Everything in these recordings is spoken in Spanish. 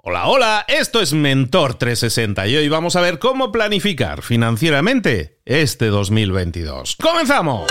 Hola, hola, esto es Mentor 360 y hoy vamos a ver cómo planificar financieramente este 2022. ¡Comenzamos!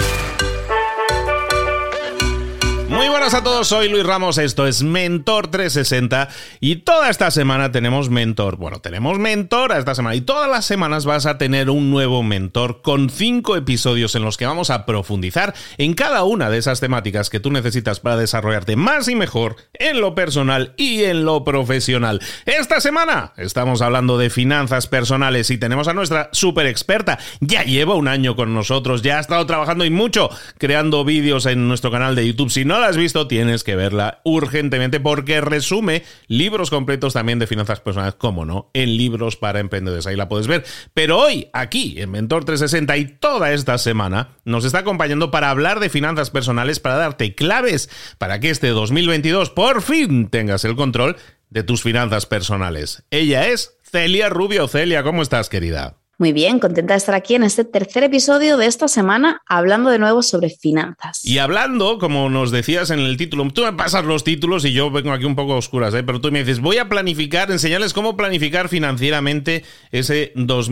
Muy buenas a todos, soy Luis Ramos, esto es Mentor 360 y toda esta semana tenemos mentor. Bueno, tenemos mentora esta semana y todas las semanas vas a tener un nuevo mentor con 5 episodios en los que vamos a profundizar en cada una de esas temáticas que tú necesitas para desarrollarte más y mejor en lo personal y en lo profesional. Esta semana estamos hablando de finanzas personales y tenemos a nuestra super experta. Ya lleva un año con nosotros, ya ha estado trabajando y mucho creando vídeos en nuestro canal de YouTube. Si no la has visto, tienes que verla urgentemente porque resume libros completos también de finanzas personales, como no, en Libros para Emprendedores. Ahí la puedes ver. Pero hoy, aquí, en Mentor 360 y toda esta semana, nos está acompañando para hablar de finanzas personales, para darte claves para que este 2022 por fin tengas el control de tus finanzas personales. Ella es Celia Rubio. Celia, ¿cómo estás, querida? Muy bien, contenta de estar aquí en este tercer episodio de esta semana hablando de nuevo sobre finanzas. Y hablando, como nos decías en el título, tú me pasas los títulos y yo vengo aquí un poco a oscuras, pero tú me dices, voy a planificar, enseñarles cómo planificar financieramente ese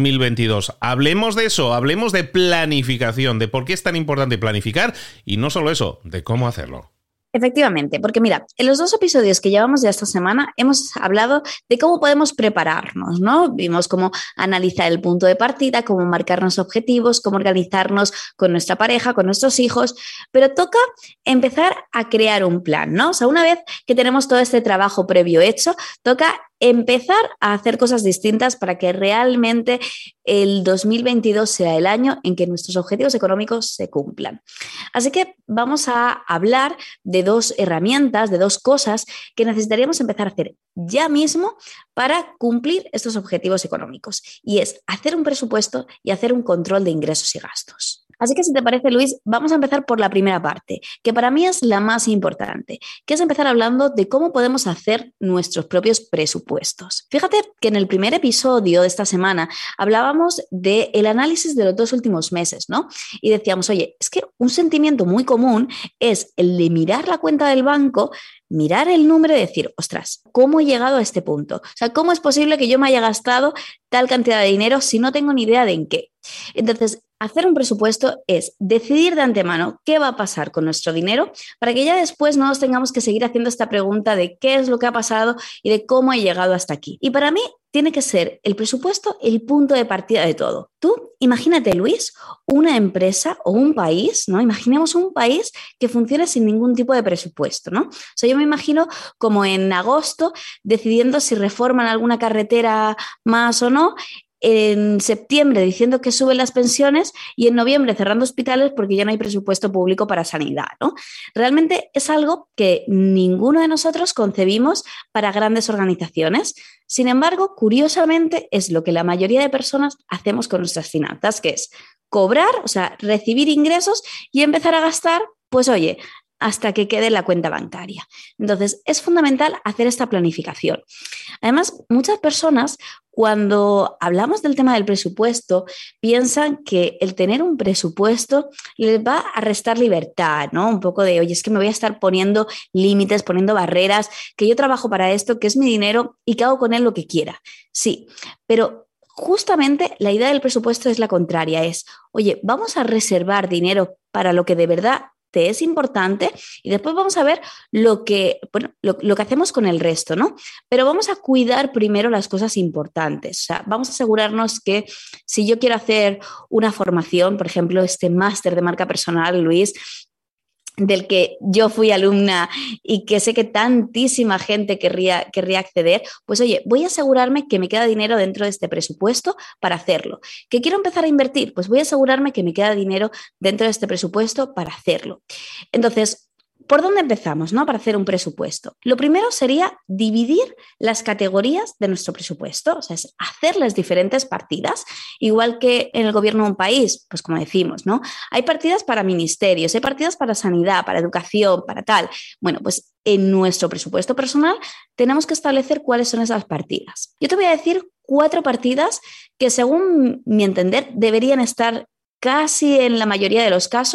2022. Hablemos de eso, hablemos de planificación, de por qué es tan importante planificar y no solo eso, de cómo hacerlo. Efectivamente, porque mira, en los 2 episodios que llevamos ya esta semana hemos hablado de cómo podemos prepararnos, ¿no? Vimos cómo analizar el punto de partida, cómo marcarnos objetivos, cómo organizarnos con nuestra pareja, con nuestros hijos, pero toca empezar a crear un plan, ¿no? O sea, una vez que tenemos todo este trabajo previo hecho, toca empezar a hacer cosas distintas para que realmente el 2022 sea el año en que nuestros objetivos económicos se cumplan. Así que vamos a hablar de 2 herramientas, de 2 cosas que necesitaríamos empezar a hacer ya mismo para cumplir estos objetivos económicos. Y es hacer un presupuesto y hacer un control de ingresos y gastos. Así que si te parece, Luis, vamos a empezar por la primera parte, que para mí es la más importante, que es empezar hablando de cómo podemos hacer nuestros propios presupuestos. Fíjate que en el primer episodio de esta semana hablábamos del análisis de los 2 últimos meses, ¿no? Y decíamos, oye, es que un sentimiento muy común es el de mirar la cuenta del banco, mirar el número y decir, ostras, ¿cómo he llegado a este punto? O sea, ¿cómo es posible que yo me haya gastado tal cantidad de dinero si no tengo ni idea de en qué? Entonces, hacer un presupuesto es decidir de antemano qué va a pasar con nuestro dinero para que ya después no nos tengamos que seguir haciendo esta pregunta de qué es lo que ha pasado y de cómo he llegado hasta aquí. Y para mí tiene que ser el presupuesto el punto de partida de todo. Tú, imagínate, Luis, una empresa o un país, ¿no? Imaginemos un país que funcione sin ningún tipo de presupuesto, ¿no? O sea, yo me imagino como en agosto decidiendo si reforman alguna carretera más o no, en septiembre diciendo que suben las pensiones y en noviembre cerrando hospitales porque ya no hay presupuesto público para sanidad, ¿no? Realmente es algo que ninguno de nosotros concebimos para grandes organizaciones. Sin embargo, curiosamente, es lo que la mayoría de personas hacemos con nuestras finanzas, que es cobrar, o sea, recibir ingresos y empezar a gastar, pues oye, hasta que quede la cuenta bancaria. Entonces, es fundamental hacer esta planificación. Además, muchas personas, cuando hablamos del tema del presupuesto, piensan que el tener un presupuesto les va a restar libertad, ¿no? Un poco de, oye, es que me voy a estar poniendo límites, poniendo barreras, que yo trabajo para esto, que es mi dinero y que hago con él lo que quiera. Sí, pero justamente la idea del presupuesto es la contraria, es, oye, vamos a reservar dinero para lo que de verdad te es importante y después vamos a ver lo que hacemos con el resto, ¿no? Pero vamos a cuidar primero las cosas importantes. O sea, vamos a asegurarnos que si yo quiero hacer una formación, por ejemplo, este máster de marca personal, Luis, del que yo fui alumna y que sé que tantísima gente querría acceder, pues oye, voy a asegurarme que me queda dinero dentro de este presupuesto para hacerlo. ¿Que quiero empezar a invertir? Pues voy a asegurarme que me queda dinero dentro de este presupuesto para hacerlo. Entonces, ¿por dónde empezamos, no? Para hacer un presupuesto. Lo primero sería dividir las categorías de nuestro presupuesto, o sea, es hacer las diferentes partidas, igual que en el gobierno de un país, pues como decimos, ¿no? Hay partidas para ministerios, hay partidas para sanidad, para educación, para tal. Bueno, pues en nuestro presupuesto personal tenemos que establecer cuáles son esas partidas. Yo te voy a decir 4 partidas que, según mi entender, deberían estar casi en la mayoría de los casos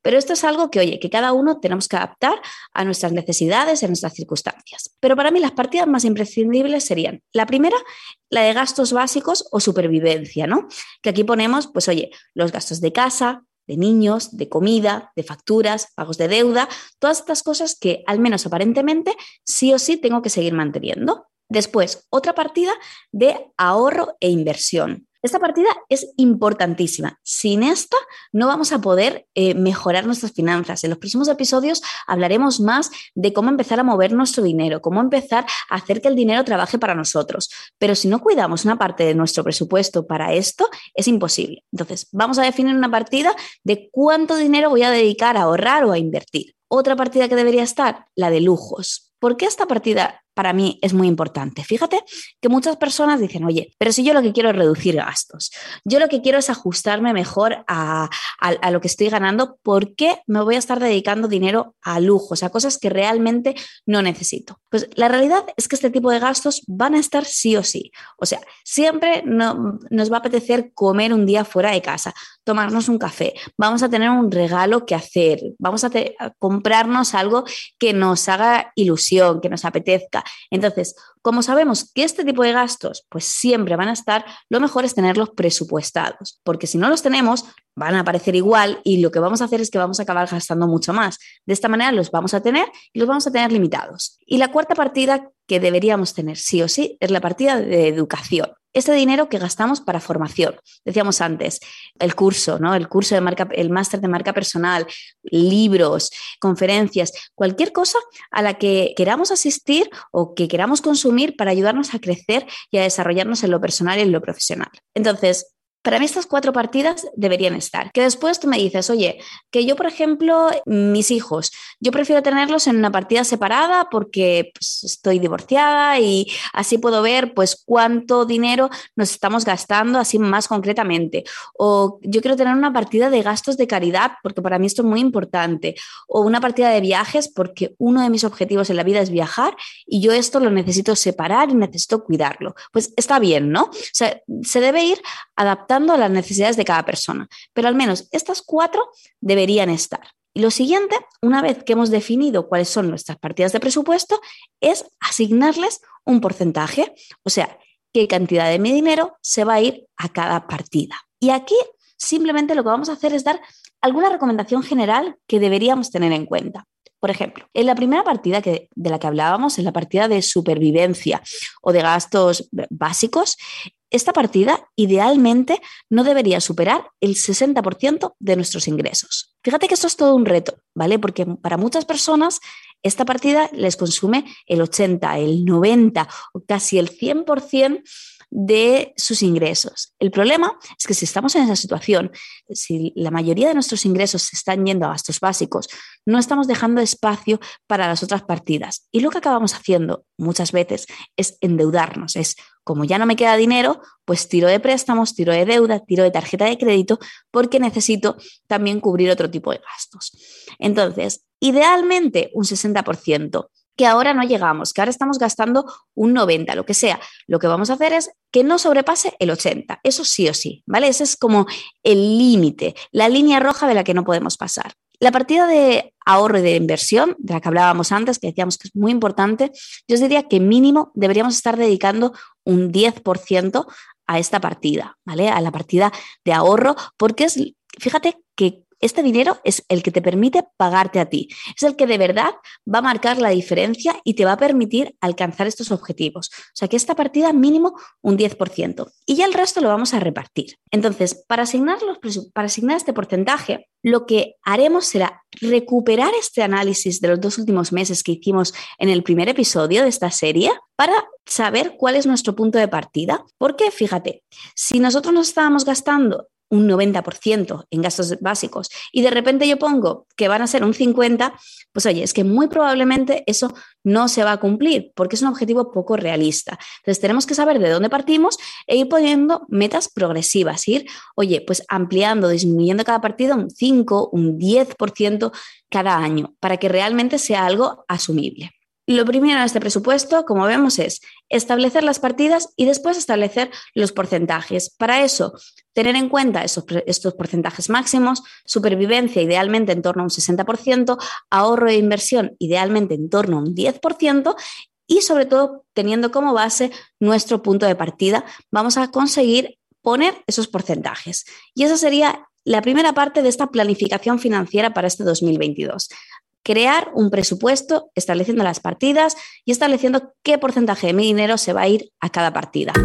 Pero esto es algo que, oye, que cada uno tenemos que adaptar a nuestras necesidades, a nuestras circunstancias. Pero para mí las partidas más imprescindibles serían, la primera, la de gastos básicos o supervivencia, ¿no? Que aquí ponemos, pues oye, los gastos de casa, de niños, de comida, de facturas, pagos de deuda, todas estas cosas que al menos aparentemente sí o sí tengo que seguir manteniendo. Después, otra partida de ahorro e inversión. Esta partida es importantísima. Sin esta no vamos a poder mejorar nuestras finanzas. En los próximos episodios hablaremos más de cómo empezar a mover nuestro dinero, cómo empezar a hacer que el dinero trabaje para nosotros. Pero si no cuidamos una parte de nuestro presupuesto para esto, es imposible. Entonces, vamos a definir una partida de cuánto dinero voy a dedicar a ahorrar o a invertir. Otra partida que debería estar, la de lujos. ¿Por qué esta partida para mí es muy importante? Fíjate que muchas personas dicen, oye, pero si yo lo que quiero es reducir gastos, yo lo que quiero es ajustarme mejor a lo que estoy ganando, ¿por qué me voy a estar dedicando dinero a lujos, a cosas que realmente no necesito? Pues la realidad es que este tipo de gastos van a estar sí o sí. O sea, siempre nos va a apetecer comer un día fuera de casa, tomarnos un café, vamos a tener un regalo que hacer, vamos a comprarnos algo que nos haga ilusión, que nos apetezca. Entonces, como sabemos que este tipo de gastos pues siempre van a estar, lo mejor es tenerlos presupuestados, porque si no los tenemos, van a aparecer igual y lo que vamos a hacer es que vamos a acabar gastando mucho más. De esta manera los vamos a tener y los vamos a tener limitados. Y la cuarta partida que deberíamos tener sí o sí es la partida de educación. Este dinero que gastamos para formación. Decíamos antes, el curso, ¿no? El curso de marca, el máster de marca personal, libros, conferencias, cualquier cosa a la que queramos asistir o que queramos consumir para ayudarnos a crecer y a desarrollarnos en lo personal y en lo profesional. Entonces, para mí estas 4 partidas deberían estar. Que después tú me dices, oye, que yo, por ejemplo, mis hijos, yo prefiero tenerlos en una partida separada porque pues, estoy divorciada y así puedo ver pues cuánto dinero nos estamos gastando así más concretamente. O yo quiero tener una partida de gastos de caridad porque para mí esto es muy importante. O una partida de viajes porque uno de mis objetivos en la vida es viajar y yo esto lo necesito separar y necesito cuidarlo. Pues está bien, ¿no? O sea, se debe ir adaptando a las necesidades de cada persona, pero al menos estas 4 deberían estar. Y lo siguiente, una vez que hemos definido cuáles son nuestras partidas de presupuesto, es asignarles un porcentaje, o sea, qué cantidad de mi dinero se va a ir a cada partida. Y aquí simplemente lo que vamos a hacer es dar alguna recomendación general que deberíamos tener en cuenta. Por ejemplo, en la primera partida de la que hablábamos, en la partida de supervivencia o de gastos básicos, esta partida idealmente no debería superar el 60% de nuestros ingresos. Fíjate que esto es todo un reto, ¿vale? Porque para muchas personas esta partida les consume el 80, el 90 o casi el 100% de sus ingresos. El problema es que si estamos en esa situación, si la mayoría de nuestros ingresos se están yendo a gastos básicos, no estamos dejando espacio para las otras partidas. Y lo que acabamos haciendo muchas veces es endeudarnos. Es como ya no me queda dinero, pues tiro de préstamos, tiro de deuda, tiro de tarjeta de crédito porque necesito también cubrir otro tipo de gastos. Entonces, idealmente un 60%. Que ahora no llegamos, que ahora estamos gastando un 90, lo que sea. Lo que vamos a hacer es que no sobrepase el 80, eso sí o sí, ¿vale? Ese es como el límite, la línea roja de la que no podemos pasar. La partida de ahorro y de inversión, de la que hablábamos antes, que decíamos que es muy importante, yo os diría que mínimo deberíamos estar dedicando un 10% a esta partida, ¿vale? A la partida de ahorro, porque fíjate que este dinero es el que te permite pagarte a ti, es el que de verdad va a marcar la diferencia y te va a permitir alcanzar estos objetivos. O sea que esta partida mínimo un 10% y ya el resto lo vamos a repartir. Entonces, para asignar este porcentaje, lo que haremos será recuperar este análisis de los 2 últimos meses que hicimos en el primer episodio de esta serie para saber cuál es nuestro punto de partida. Porque fíjate, si nosotros nos estábamos gastando un 90% en gastos básicos y de repente yo pongo que van a ser un 50%, pues oye, es que muy probablemente eso no se va a cumplir porque es un objetivo poco realista. Entonces tenemos que saber de dónde partimos e ir poniendo metas progresivas, ir, oye, pues ampliando, disminuyendo cada partida un 5, un 10% cada año para que realmente sea algo asumible. Lo primero en este presupuesto, como vemos, es establecer las partidas y después establecer los porcentajes. Para eso, tener en cuenta estos porcentajes máximos, supervivencia idealmente en torno a un 60%, ahorro e inversión idealmente en torno a un 10%, y sobre todo teniendo como base nuestro punto de partida, vamos a conseguir poner esos porcentajes. Y esa sería la primera parte de esta planificación financiera para este 2022. Crear un presupuesto estableciendo las partidas y estableciendo qué porcentaje de mi dinero se va a ir a cada partida.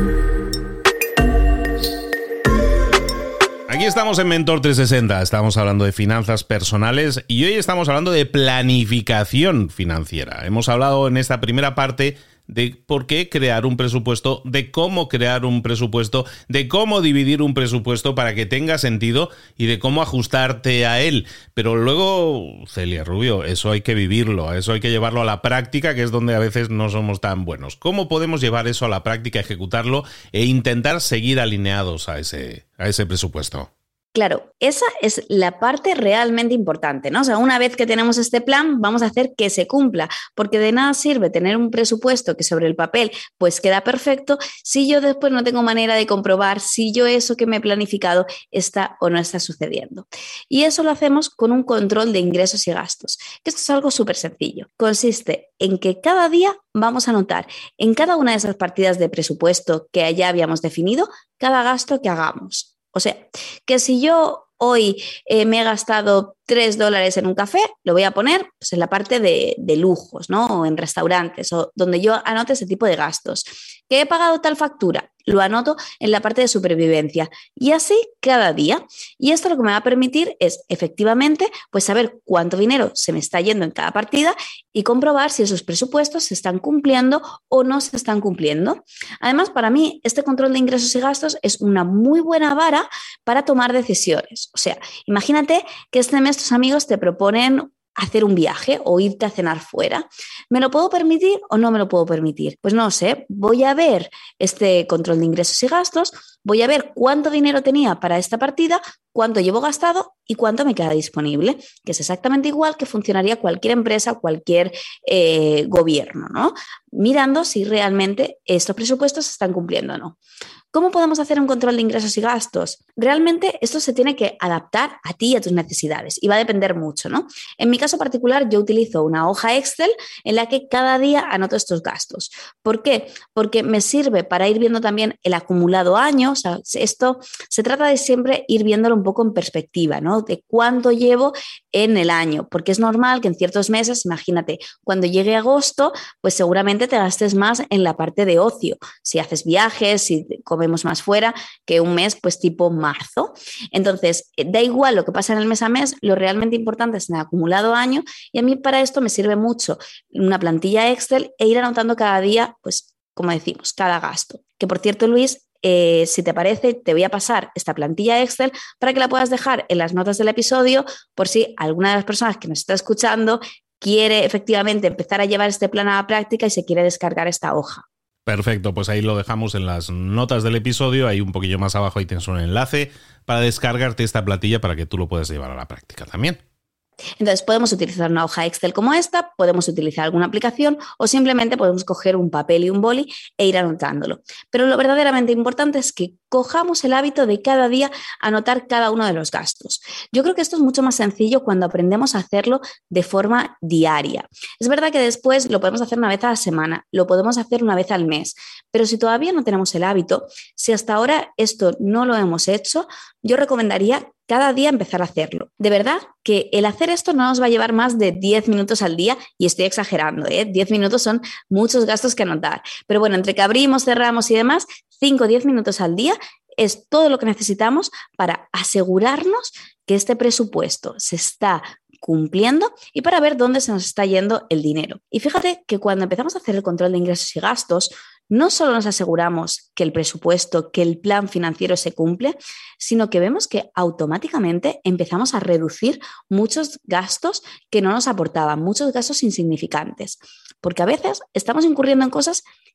Aquí estamos en Mentor 360, estamos hablando de finanzas personales y hoy estamos hablando de planificación financiera. Hemos hablado en esta primera parte de por qué crear un presupuesto, de cómo crear un presupuesto, de cómo dividir un presupuesto para que tenga sentido y de cómo ajustarte a él. Pero luego, Celia Rubio, eso hay que vivirlo, eso hay que llevarlo a la práctica, que es donde a veces no somos tan buenos. ¿Cómo podemos llevar eso a la práctica, ejecutarlo e intentar seguir alineados a ese presupuesto? Claro, esa es la parte realmente importante, ¿no? O sea, una vez que tenemos este plan, vamos a hacer que se cumpla, porque de nada sirve tener un presupuesto que sobre el papel pues queda perfecto si yo después no tengo manera de comprobar si yo eso que me he planificado está o no está sucediendo. Y eso lo hacemos con un control de ingresos y gastos, que esto es algo súper sencillo. Consiste en que cada día vamos a anotar en cada una de esas partidas de presupuesto que ya habíamos definido, cada gasto que hagamos. O sea, que si yo hoy me he gastado $3 en un café, lo voy a poner pues, en la parte de lujos, ¿no? O en restaurantes, o donde yo anote ese tipo de gastos. ¿Que he pagado tal factura? Lo anoto en la parte de supervivencia. Y así cada día. Y esto lo que me va a permitir es, efectivamente, pues saber cuánto dinero se me está yendo en cada partida y comprobar si esos presupuestos se están cumpliendo o no se están cumpliendo. Además, para mí, este control de ingresos y gastos es una muy buena vara para tomar decisiones. O sea, imagínate que este mes tus amigos te proponen hacer un viaje o irte a cenar fuera. ¿Me lo puedo permitir o no me lo puedo permitir? Pues no sé, voy a ver este control de ingresos y gastos, voy a ver cuánto dinero tenía para esta partida, cuánto llevo gastado y cuánto me queda disponible, que es exactamente igual que funcionaría cualquier empresa o cualquier gobierno, ¿no? Mirando si realmente estos presupuestos se están cumpliendo o no. ¿Cómo podemos hacer un control de ingresos y gastos? Realmente esto se tiene que adaptar a ti y a tus necesidades y va a depender mucho, ¿no? En mi caso particular, yo utilizo una hoja Excel en la que cada día anoto estos gastos. ¿Por qué? Porque me sirve para ir viendo también el acumulado año. O sea, esto se trata de siempre ir viéndolo un poco en perspectiva, ¿no? De cuánto llevo en el año, porque es normal que en ciertos meses, imagínate, cuando llegue agosto, pues seguramente te gastes más en la parte de ocio. Si haces viajes, si comemos más fuera, que un mes pues tipo marzo. Entonces, da igual lo que pasa en el mes a mes, lo realmente importante es en el acumulado año y a mí para esto me sirve mucho una plantilla Excel e ir anotando cada día, pues como decimos, cada gasto. Que por cierto, Luis, si te parece, te voy a pasar esta plantilla Excel para que la puedas dejar en las notas del episodio por si alguna de las personas que nos está escuchando quiere efectivamente empezar a llevar este plan a la práctica y se quiere descargar esta hoja. Perfecto, pues ahí lo dejamos en las notas del episodio, ahí un poquillo más abajo ahí tienes un enlace para descargarte esta plantilla para que tú lo puedas llevar a la práctica también. Entonces podemos utilizar una hoja Excel como esta, podemos utilizar alguna aplicación o simplemente podemos coger un papel y un boli e ir anotándolo. Pero lo verdaderamente importante es que cojamos el hábito de cada día anotar cada uno de los gastos. Yo creo que esto es mucho más sencillo cuando aprendemos a hacerlo de forma diaria. Es verdad que después lo podemos hacer una vez a la semana, lo podemos hacer una vez al mes, pero si todavía no tenemos el hábito, si hasta ahora esto no lo hemos hecho, yo recomendaría cada día empezar a hacerlo. De verdad que el hacer esto no nos va a llevar más de 10 minutos al día y estoy exagerando, 10 minutos son muchos gastos que anotar. Pero bueno, entre que abrimos, cerramos y demás, 5 o 10 minutos al día es todo lo que necesitamos para asegurarnos que este presupuesto se está cumpliendo y para ver dónde se nos está yendo el dinero. Y fíjate que cuando empezamos a hacer el control de ingresos y gastos, no solo nos aseguramos que el presupuesto, que el plan financiero se cumple, sino que vemos que automáticamente empezamos a reducir muchos gastos que no nos aportaban, muchos gastos insignificantes. Porque a veces estamos incurriendo en cosas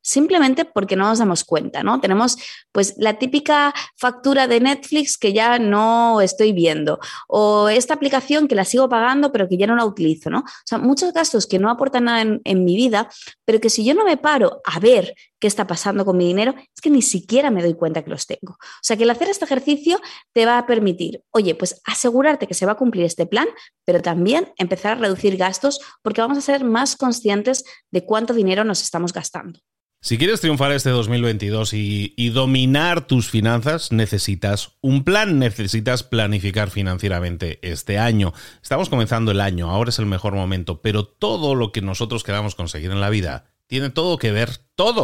simplemente porque no nos damos cuenta, ¿no? Tenemos pues la típica factura de Netflix que ya no estoy viendo, o esta aplicación que la sigo pagando pero que ya no la utilizo, ¿no? O sea, muchos gastos que no aportan nada en mi vida, pero que si yo no me paro a ver qué está pasando con mi dinero, es que ni siquiera me doy cuenta que los tengo. O sea, que el hacer este ejercicio te va a permitir, oye, pues asegurarte que se va a cumplir este plan, pero también empezar a reducir gastos porque vamos a ser más conscientes de cuánto dinero nos estamos gastando. Si quieres triunfar este 2022 y dominar tus finanzas, necesitas un plan, necesitas planificar financieramente este año. Estamos comenzando el año, ahora es el mejor momento, pero todo lo que nosotros queramos conseguir en la vida tiene todo que ver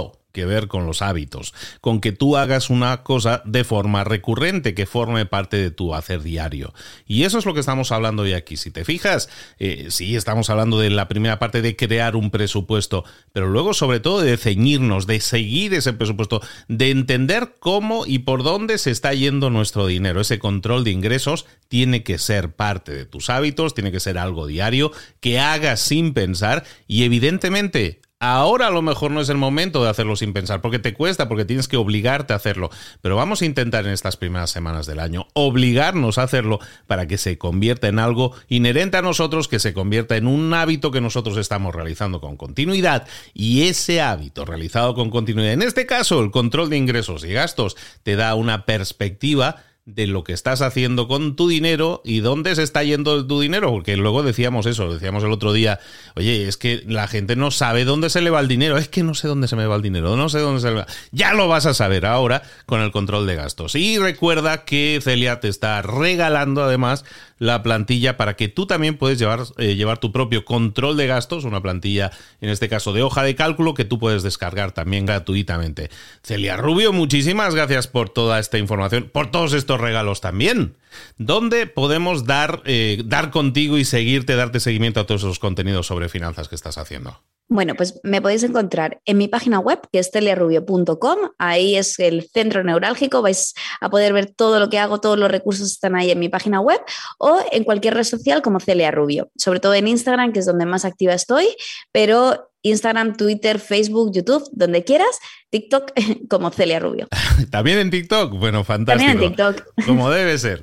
con los hábitos, con que tú hagas una cosa de forma recurrente, que forme parte de tu hacer diario. Y eso es lo que estamos hablando hoy aquí. Si te fijas, sí, estamos hablando de la primera parte de crear un presupuesto, pero luego sobre todo de ceñirnos, de seguir ese presupuesto, de entender cómo y por dónde se está yendo nuestro dinero. Ese control de ingresos tiene que ser parte de tus hábitos, tiene que ser algo diario, que hagas sin pensar y evidentemente ahora a lo mejor no es el momento de hacerlo sin pensar, porque te cuesta, porque tienes que obligarte a hacerlo. Pero vamos a intentar en estas primeras semanas del año obligarnos a hacerlo para que se convierta en algo inherente a nosotros, que se convierta en un hábito que nosotros estamos realizando con continuidad. Y ese hábito realizado con continuidad, en este caso el control de ingresos y gastos, te da una perspectiva de lo que estás haciendo con tu dinero y dónde se está yendo tu dinero, porque luego decíamos el otro día, oye, es que la gente no sabe dónde se le va el dinero, es que no sé dónde se me va el dinero, no sé dónde se le va. Ya lo vas a saber ahora con el control de gastos. Y recuerda que Celia te está regalando además la plantilla para que tú también puedes llevar tu propio control de gastos, una plantilla, en este caso de hoja de cálculo, que tú puedes descargar también gratuitamente. Celia Rubio, muchísimas gracias por toda esta información, por todos estos regalos también. ¿Dónde podemos dar contigo y darte seguimiento a todos esos contenidos sobre finanzas que estás haciendo? Bueno, pues me podéis encontrar en mi página web, que es celiarubio.com. Ahí es el centro neurálgico. Vais a poder ver todo lo que hago, todos los recursos están ahí en mi página web, o en cualquier red social como Celia Rubio. Sobre todo en Instagram, que es donde más activa estoy, pero Instagram, Twitter, Facebook, YouTube, donde quieras. TikTok como Celia Rubio. ¿También en TikTok? Bueno, fantástico. También en TikTok. Como debe ser.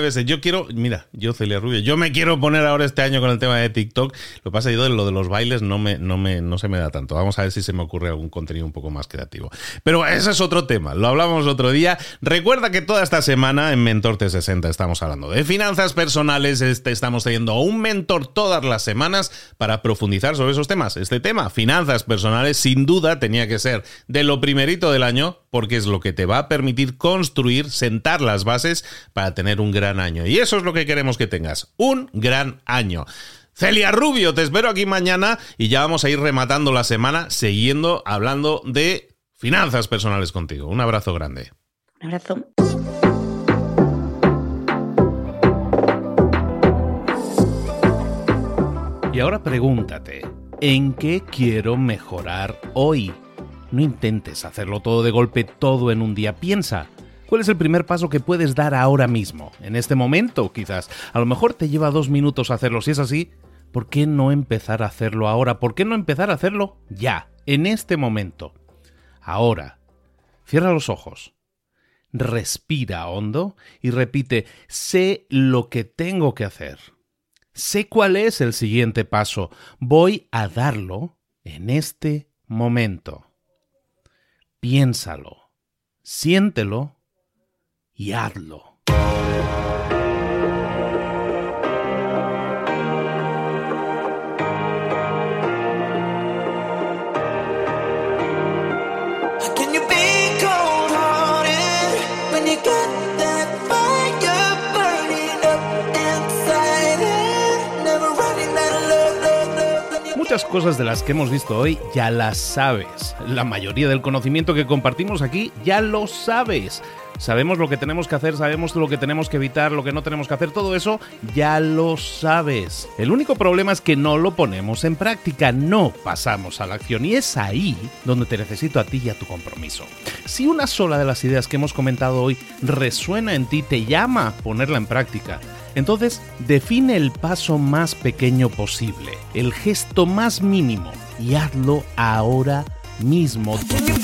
Yo Celia Rubio, yo me quiero poner ahora este año con el tema de TikTok. Lo que pasa es que lo de los bailes no se me da tanto. Vamos a ver si se me ocurre algún contenido un poco más creativo. Pero ese es otro tema, lo hablamos otro día. Recuerda que toda esta semana en Mentor 360 estamos hablando de finanzas personales. Estamos teniendo un mentor todas las semanas para profundizar sobre esos temas. Este tema, finanzas personales, sin duda tenía que ser de lo primerito del año, porque es lo que te va a permitir construir, sentar las bases para tener un gran año. Y eso es lo que queremos que tengas, un gran año. Celia Rubio, te espero aquí mañana y ya vamos a ir rematando la semana siguiendo hablando de finanzas personales contigo. Un abrazo grande. Un abrazo. Y ahora pregúntate, ¿en qué quiero mejorar hoy? No intentes hacerlo todo de golpe, todo en un día. Piensa, ¿cuál es el primer paso que puedes dar ahora mismo? En este momento, quizás. A lo mejor te lleva 2 minutos hacerlo. Si es así, ¿por qué no empezar a hacerlo ahora? ¿Por qué no empezar a hacerlo ya, en este momento? Ahora, cierra los ojos, respira hondo y repite, sé lo que tengo que hacer. Sé cuál es el siguiente paso. Voy a darlo en este momento. Piénsalo, siéntelo y hazlo. Muchas cosas de las que hemos visto hoy ya las sabes. La mayoría del conocimiento que compartimos aquí ya lo sabes. Sabemos lo que tenemos que hacer, sabemos lo que tenemos que evitar, lo que no tenemos que hacer, todo eso ya lo sabes. El único problema es que no lo ponemos en práctica, no pasamos a la acción y es ahí donde te necesito a ti y a tu compromiso. Si una sola de las ideas que hemos comentado hoy resuena en ti, te llama a ponerla en práctica, entonces define el paso más pequeño posible, el gesto más mínimo y hazlo ahora mismo.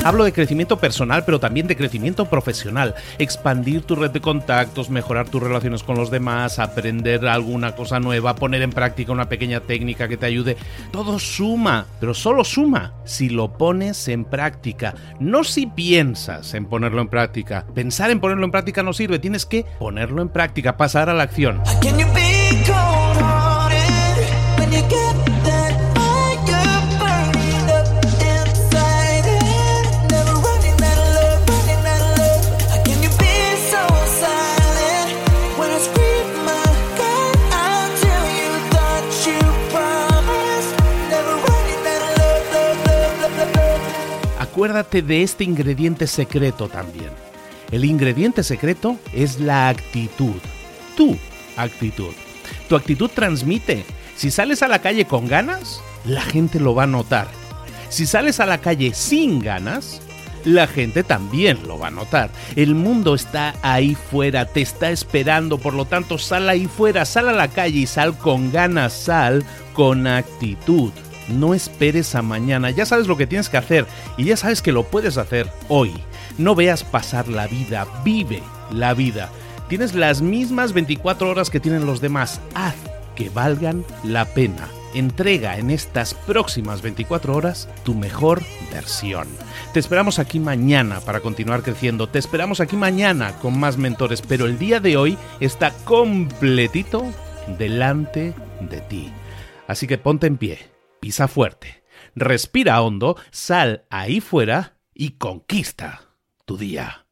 Hablo de crecimiento personal, pero también de crecimiento profesional. Expandir tu red de contactos, mejorar tus relaciones con los demás, aprender alguna cosa nueva, poner en práctica una pequeña técnica que te ayude. Todo suma, pero solo suma si lo pones en práctica. No si piensas en ponerlo en práctica. Pensar en ponerlo en práctica no sirve. Tienes que ponerlo en práctica, pasar a la acción. Acuérdate de este ingrediente secreto también. El ingrediente secreto es la actitud. Tu actitud. Tu actitud transmite. Si sales a la calle con ganas, la gente lo va a notar. Si sales a la calle sin ganas, la gente también lo va a notar. El mundo está ahí fuera, te está esperando, por lo tanto sal ahí fuera, sal a la calle y sal con ganas, sal con actitud. No esperes a mañana, ya sabes lo que tienes que hacer y ya sabes que lo puedes hacer hoy. No veas pasar la vida, vive la vida. Tienes las mismas 24 horas que tienen los demás, haz que valgan la pena. Entrega en estas próximas 24 horas tu mejor versión. Te esperamos aquí mañana para continuar creciendo, te esperamos aquí mañana con más mentores, pero el día de hoy está completito delante de ti. Así que ponte en pie. Pisa fuerte, respira hondo, sal ahí fuera y conquista tu día.